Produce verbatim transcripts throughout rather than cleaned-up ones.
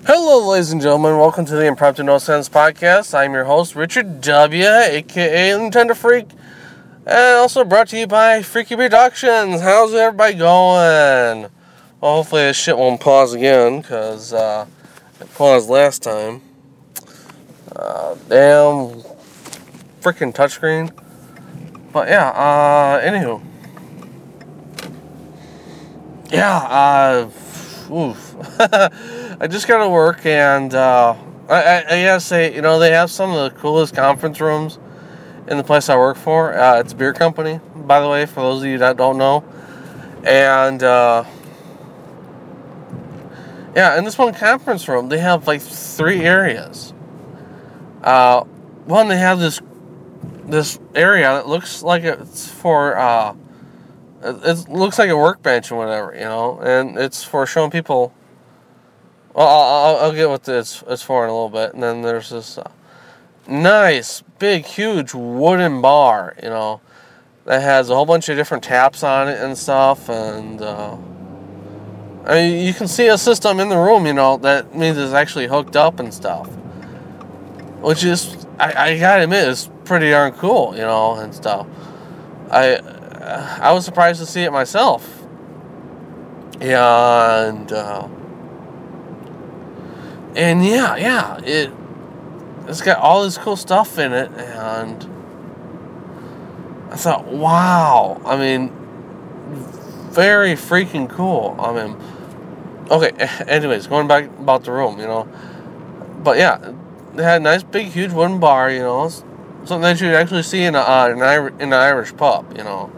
Hello, ladies and gentlemen. Welcome to the Impromptu No Sense podcast. I'm your host, Richard W., aka Nintendo Freak, and also brought to you by Freaky Productions. How's everybody going? Well, hopefully this shit won't pause again, because uh, it paused last time. Uh, damn freaking touchscreen. But yeah, uh, anywho. Yeah, uh, oof. I just got to work, and uh, I, I, I gotta say, you know, they have some of the coolest conference rooms in the place I work for. Uh, it's a beer company, by the way, for those of you that don't know. And, uh, yeah, in this one conference room, they have, like, three areas. Uh, one, they have this, this area that looks like it's for, uh, it looks like a workbench or whatever, you know, and it's for showing people. Well, I'll, I'll get what this is for in a little bit. And then there's this uh, nice, big, huge wooden bar, you know, that has a whole bunch of different taps on it and stuff. And, uh, I mean, you can see a system in the room, you know, that means it's actually hooked up and stuff. Which is, I, I gotta admit, is pretty darn cool, you know, and stuff. I, I was surprised to see it myself. And, uh, And yeah, yeah, it, it's got all this cool stuff in it, and I thought, wow, I mean, very freaking cool. I mean, okay, anyways, going back about the room, you know, but yeah, they had a nice, big, huge wooden bar, you know, something that you'd actually see in, a, uh, an, Irish, in an Irish pub, you know.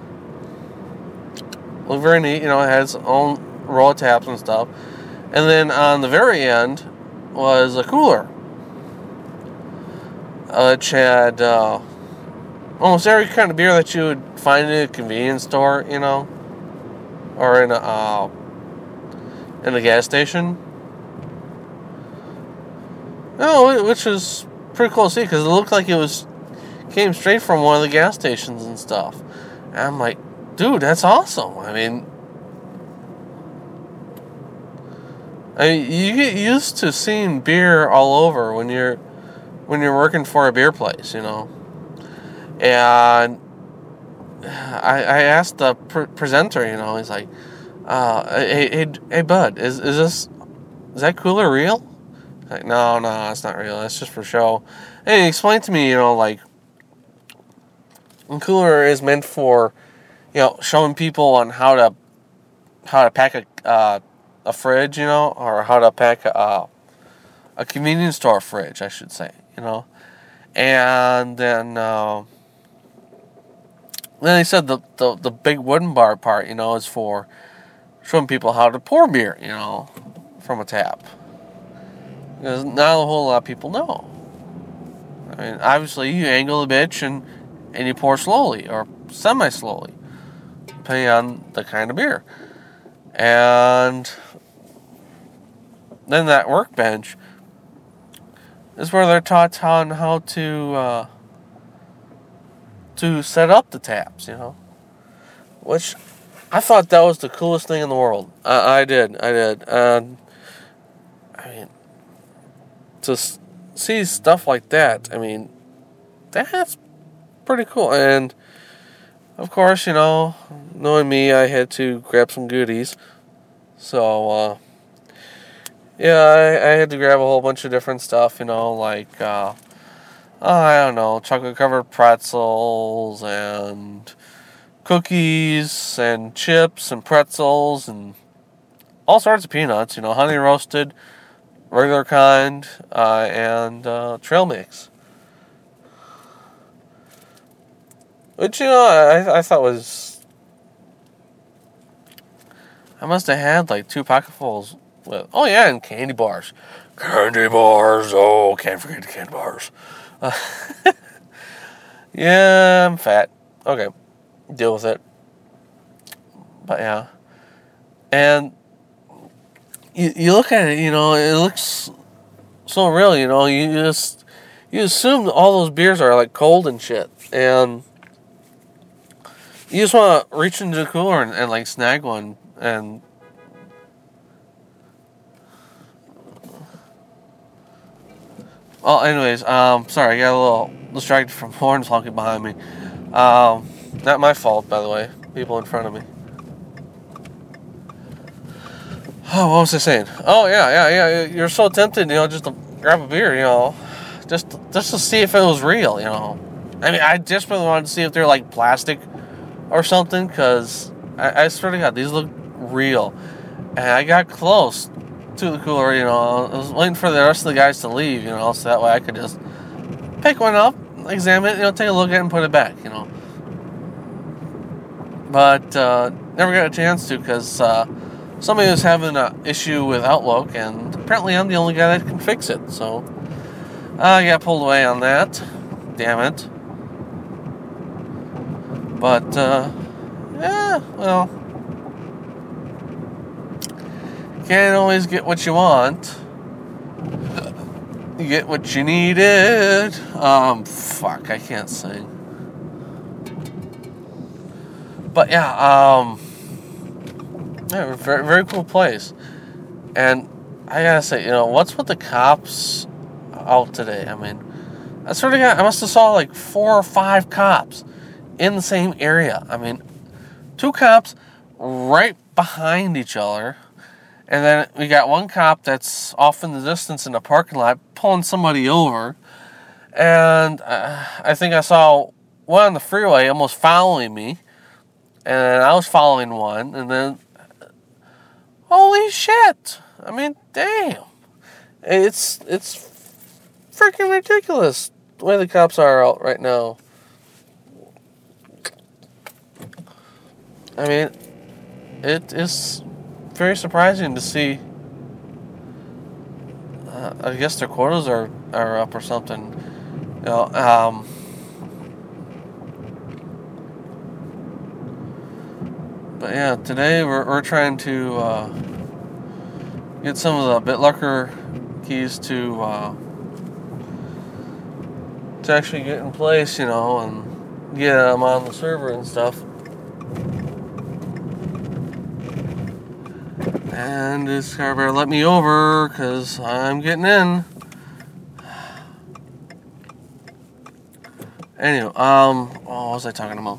Looked very neat, you know, it had its own row of taps and stuff. And then on the very end was a cooler, uh, which had uh, almost every kind of beer that you would find in a convenience store, you know, or in a uh, in a gas station. Oh, which is pretty cool to see because it looked like it was came straight from one of the gas stations and stuff. And I'm like, dude, that's awesome. I mean. I mean, you get used to seeing beer all over when you're when you're working for a beer place, you know. And I, I asked the pre- presenter, you know, he's like, uh, "Hey, hey, hey, bud, is is this is that cooler real?" I'm like, no, no, it's not real. It's just for show. And he explained to me, you know, like, a cooler is meant for, you know, showing people on how to how to pack a. Uh, a fridge, you know, or how to pack a, a convenience store fridge, I should say, you know. And then, uh, then he said the, the, the big wooden bar part, you know, is for showing people how to pour beer, you know, from a tap. Because not a whole lot of people know. I mean, obviously, you angle the bitch and, and you pour slowly, or semi-slowly, depending on the kind of beer. And then that workbench is where they're taught on how to uh, to set up the taps, you know. Which I thought that was the coolest thing in the world. I, I did, I did. And I mean, to s- see stuff like that, I mean, that's pretty cool. And of course, you know, knowing me, I had to grab some goodies. So, uh, yeah, I, I had to grab a whole bunch of different stuff, you know, like, uh, oh, I don't know, chocolate-covered pretzels, and cookies, and chips, and pretzels, and all sorts of peanuts, you know, honey-roasted, regular kind, uh, and uh, trail mix. Which, you know, I, I thought was... I must have had, like, two pocketfuls. With, oh yeah, and candy bars. Candy bars. Oh, can't forget the candy bars. Uh, yeah, I'm fat. Okay, deal with it. But yeah, and you you look at it, you know, it looks so real. You know, you just you assume all those beers are like cold and shit, and you just want to reach into the cooler and, and like snag one and. Well, anyways, um, sorry, I got a little distracted from horns honking behind me. Um, not my fault, by the way. People in front of me. Oh, what was I saying? Oh, yeah, yeah, yeah. You're so tempted, you know, just to grab a beer, you know, just just to see if it was real, you know. I mean, I just really wanted to see if they're like plastic or something, because I, I swear to God, these look real. And I got close to the cooler, you know. I was waiting for the rest of the guys to leave, you know, so that way I could just pick one up, examine it, you know, take a look at it and put it back, you know. But uh, never got a chance to, because uh, somebody was having an issue with Outlook, and apparently I'm the only guy that can fix it. So I got pulled away on that. Damn it. But, uh, yeah, well, can't always get what you want. You get what you needed. Um, fuck, I can't sing. But yeah, um, yeah, very, very cool place. And I gotta say, you know, what's with the cops out today? I mean, I sort of got, I must have saw like four or five cops in the same area. I mean, two cops right behind each other. And then we got one cop that's off in the distance in the parking lot pulling somebody over. And uh, I think I saw one on the freeway almost following me. And I was following one. And then, holy shit. I mean, damn. It's, it's freaking ridiculous the way the cops are out right now. I mean, it is very surprising to see. Uh, I guess their quotas are, are up or something. You know, um, but yeah, today we're we're trying to uh, get some of the BitLocker keys to uh, to actually get in place, you know, and get them on the server and stuff. And this car better let me over, because I'm getting in. Anyway, um, what was I talking about?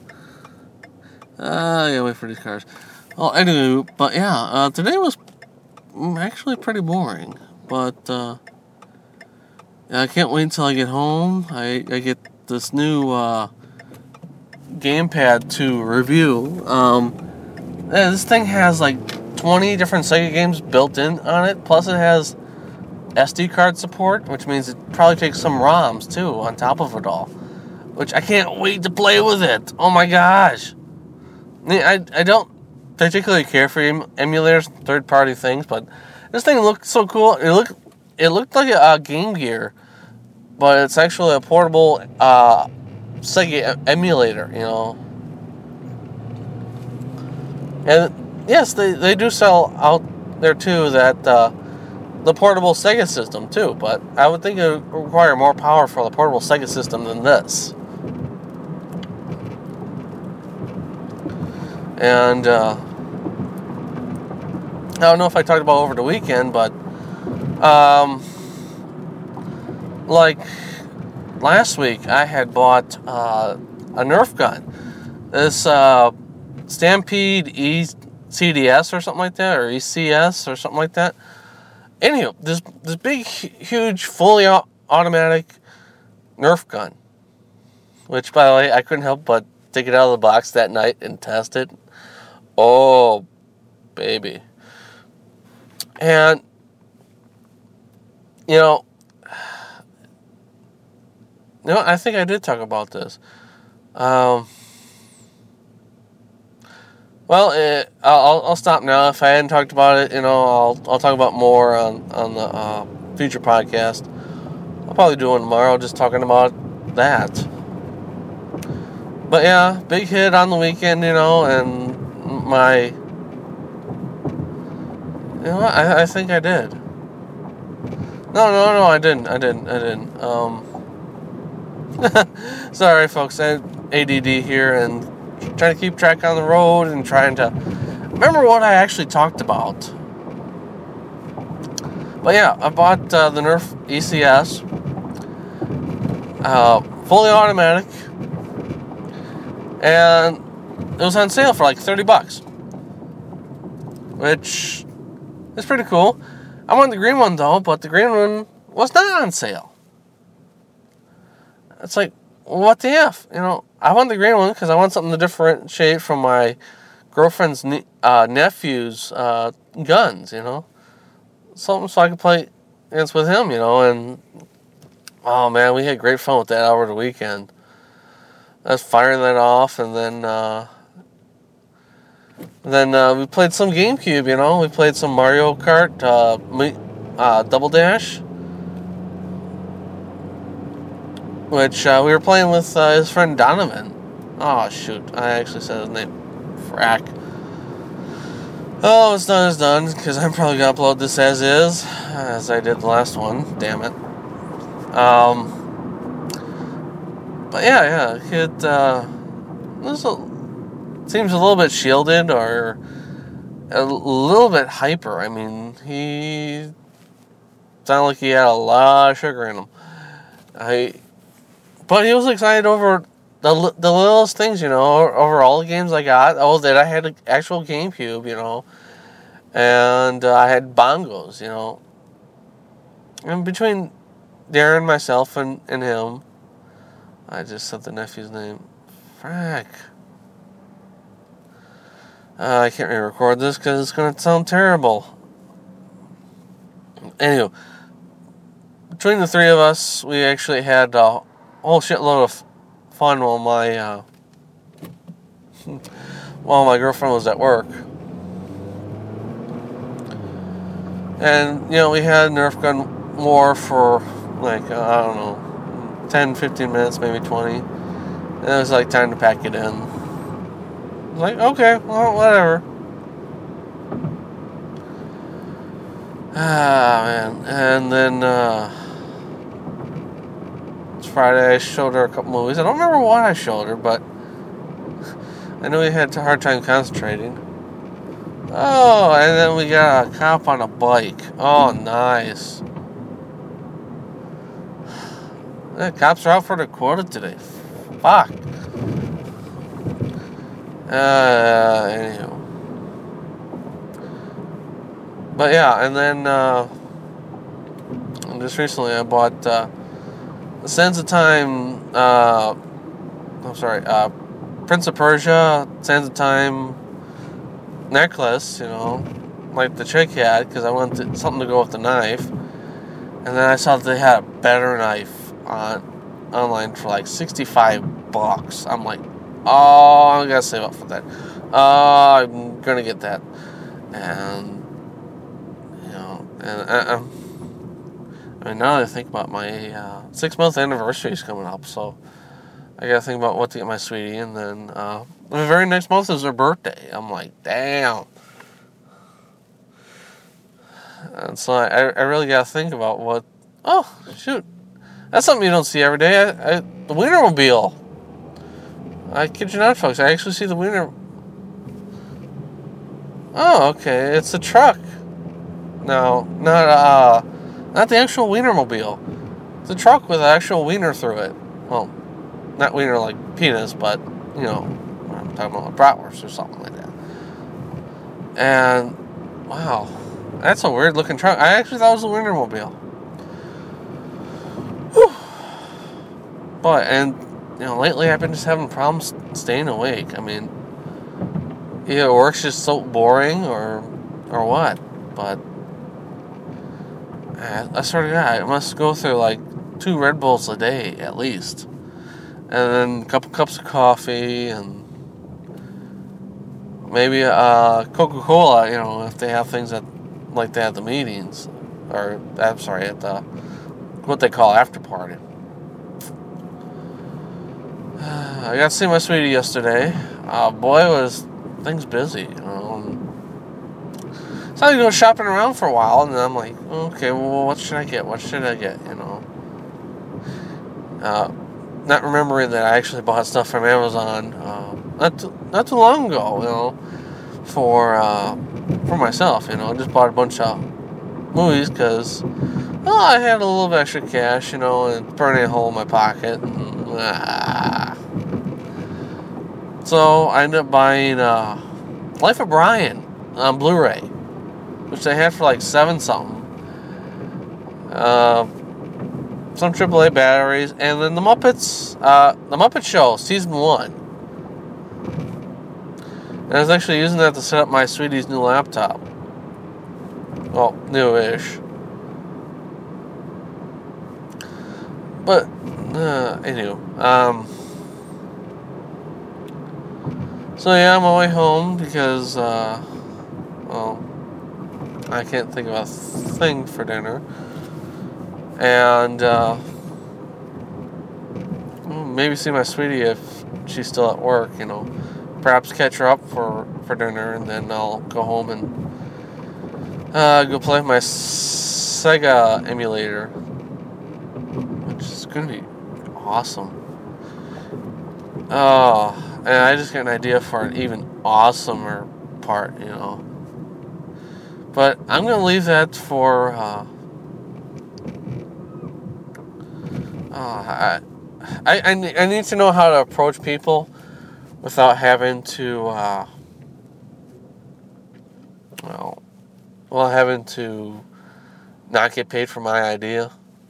Uh, yeah, wait for these cars. Well, anyway, but yeah, uh, today was actually pretty boring. But, uh, I can't wait until I get home. I, I get this new, uh, gamepad to review. Um, yeah, this thing has, like, twenty different Sega games built in on it, plus it has S D card support, which means it probably takes some ROMs too on top of it all, which I can't wait to play with it. Oh my gosh. I, I don't particularly care for em- emulators, third party things, but this thing looked so cool. It looked it looked like a, a Game Gear, but it's actually a portable uh, Sega emulator, you know. And yes, they, they do sell out there too that uh, the portable Sega system too, but I would think it would require more power for the portable Sega system than this. And uh, I don't know if I talked about over the weekend, but um, like last week I had bought uh, a Nerf gun. This uh, Stampede E C D S or something like that, or E C S or something like that. Anyway, this this big, huge, fully automatic Nerf gun, which, by the way, I couldn't help but take it out of the box that night and test it. Oh, baby. And, you know, you know, I think I did talk about this. Um... Well, it, I'll I'll stop now. If I hadn't talked about it, you know, I'll I'll talk about more on on the uh, future podcast. I'll probably do one tomorrow, just talking about that. But yeah, big hit on the weekend, you know, and my, you know, what? I I think I did. No, no, no, I didn't. I didn't. I didn't. Um, sorry, folks. I had A D D here and trying to keep track on the road and trying to remember what I actually talked about. But yeah, I bought uh, the Nerf E C S, uh, fully automatic, and it was on sale for like thirty bucks, which is pretty cool. I wanted the green one though, but the green one was not on sale. It's like, what the F? You know, I want the green one because I want something to differentiate from my girlfriend's ne- uh, nephew's uh, guns, you know. Something so I could play against with him, you know, and oh man, we had great fun with that over the weekend. I was firing that off, and then uh, then uh, we played some GameCube, you know. We played some Mario Kart, uh, uh, Double Dash, which uh, we were playing with uh, his friend Donovan. Oh shoot, I actually said his name. Frack. Oh, it's done, it's done, because I'm probably going to upload this as is, as I did the last one, damn it. Um, but yeah, yeah, it, uh, this seems a little bit shielded, or a little bit hyper. I mean, he sounded like he had a lot of sugar in him. I, but he was excited over the the littlest things, you know, over all the games I got. Oh, that I had an actual GameCube, you know, and uh, I had bongos, you know. And between Darren, myself, and, and him, I just said the nephew's name. Frack. Uh, I can't re-record this because it's going to sound terrible. Anyway, between the three of us, we actually had a whole shitload of fun while my uh, while my girlfriend was at work. And, you know, we had Nerf gun war for, like, uh, I don't know, ten, fifteen minutes, maybe twenty. And it was, like, time to pack it in. I was like, okay, well, whatever. Ah, man. And then, uh, it's Friday, I showed her a couple movies. I don't remember what I showed her, but I knew we had a hard time concentrating. Oh, and then we got a cop on a bike. Oh, nice. The cops are out for the quota today. Fuck. Uh, anyhow. But yeah, and then, uh, just recently I bought, uh, Sands of Time, uh, I'm sorry, uh, Prince of Persia, Sands of Time necklace, you know, like the chick had, because I wanted something to go with the knife. And then I saw that they had a better knife on online for like sixty-five bucks. I'm like, oh, I gotta save up for that. Oh, I'm gonna get that. And, you know, and I, I, I mean, now that I think about my uh, six month anniversary is coming up, so I gotta think about what to get my sweetie. And then uh, the very next month is her birthday. I'm like, damn. And so I, I really gotta think about what. Oh, shoot. That's something you don't see every day. I, I, the Wienermobile. I kid you not, folks. I actually see the Wiener. Oh, okay. It's a truck. No, not uh, not the actual Wienermobile. It's a truck with an actual wiener through it. Well, not wiener like penis, but, you know, I'm talking about a bratwurst or something like that. And, wow, that's a weird looking truck. I actually thought it was a Wienermobile. Whew. But, and, you know, lately I've been just having problems staying awake. I mean, either work's just so boring or, or what, but I, I swear to God, I must go through like two Red Bulls a day at least. And then a couple cups of coffee, and maybe uh, Coca-Cola, you know, if they have things that, like they have the meetings, or, I'm sorry, at the, what they call after party. I got to see my sweetie yesterday. Uh, boy, was things busy, you know. So I go shopping around for a while, and then I'm like, okay, well, what should I get? What should I get, you know? Uh... Not remembering that I actually bought stuff from Amazon uh, not too, not too long ago, you know, for uh, for myself, you know. I just bought a bunch of movies because well, I had a little bit extra cash, you know, and burning a hole in my pocket. And, ah. So I ended up buying uh, Life of Brian on Blu-ray, which they had for like seven something. Uh, some triple A batteries, and then the Muppets, uh, the Muppet Show season one. And I was actually using that to set up my sweetie's new laptop. Well, newish. But, uh, anyway, um, so yeah, I'm on my way home because, uh, well, I can't think of a thing for dinner, and, uh, maybe see my sweetie if she's still at work, you know, perhaps catch her up for, for dinner, and then I'll go home and, uh, go play with my Sega emulator. It's gonna be awesome. Oh, and I just got an idea for an even awesomer part, you know. But I'm gonna leave that for. Uh, uh, I, I I need to know how to approach people without having to. Uh, well, well, having to not get paid for my idea.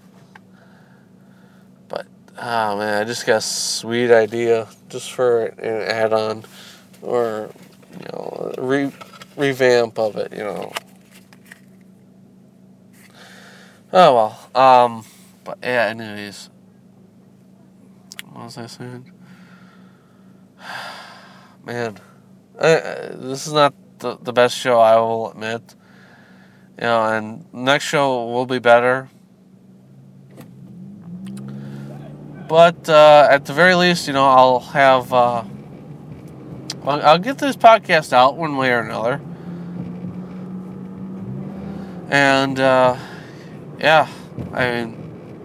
Oh man, I just got a sweet idea just for an add-on or, you know, re- revamp of it, you know. Oh well, um, but yeah, anyways. What was I saying? Man, I, I, this is not the, the best show, I will admit. You know, and next show will be better. But uh, at the very least, you know, I'll have, uh, I'll, I'll get this podcast out one way or another. And, uh, yeah, I mean,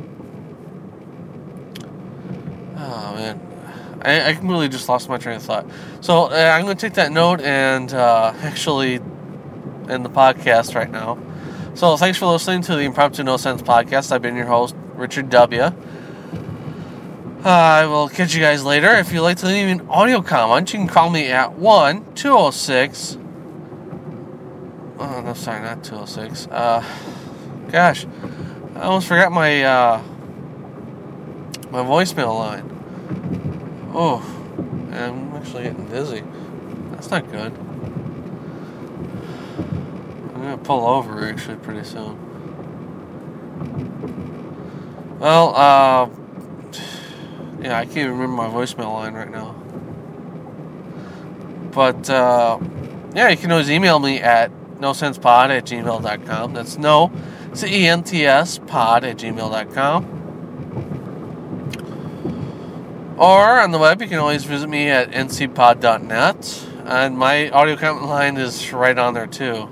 oh man, I, I completely just lost my train of thought. So uh, I'm going to take that note and uh, actually end the podcast right now. So thanks for listening to the Impromptu No Sense podcast. I've been your host, Richard W. Uh, I will catch you guys later. If you'd like to leave an audio comment, you can call me at one two oh six. Oh, no, sorry, not two oh six. Uh, gosh, I almost forgot my, uh, my voicemail line. Oh, I'm actually getting dizzy. That's not good. I'm going to pull over, actually, pretty soon. Well, uh... yeah, I can't remember my voicemail line right now. But, uh, yeah, you can always email me at no sense pod at gmail dot com. That's no, C E N T S, pod at gmail dot com. Or on the web, you can always visit me at n c pod dot net. And my audio comment line is right on there, too.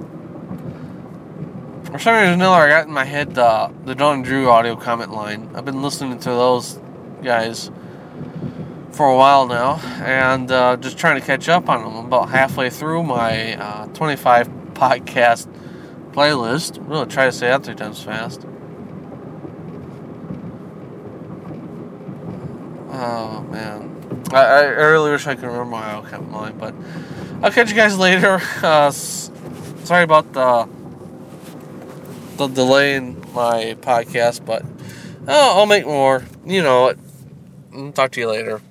For some reason or another, I got in my head uh, the Don and Drew audio comment line. I've been listening to those guys for a while now, and uh, just trying to catch up on them. I'm about halfway through my uh, twenty-five podcast playlist. I'm going to try to say that three times fast. Oh man, I, I really wish I could remember my outcome line, but I'll catch you guys later. Uh, s- sorry about the the delay in my podcast, but oh, I'll make more. You know it. Talk to you later.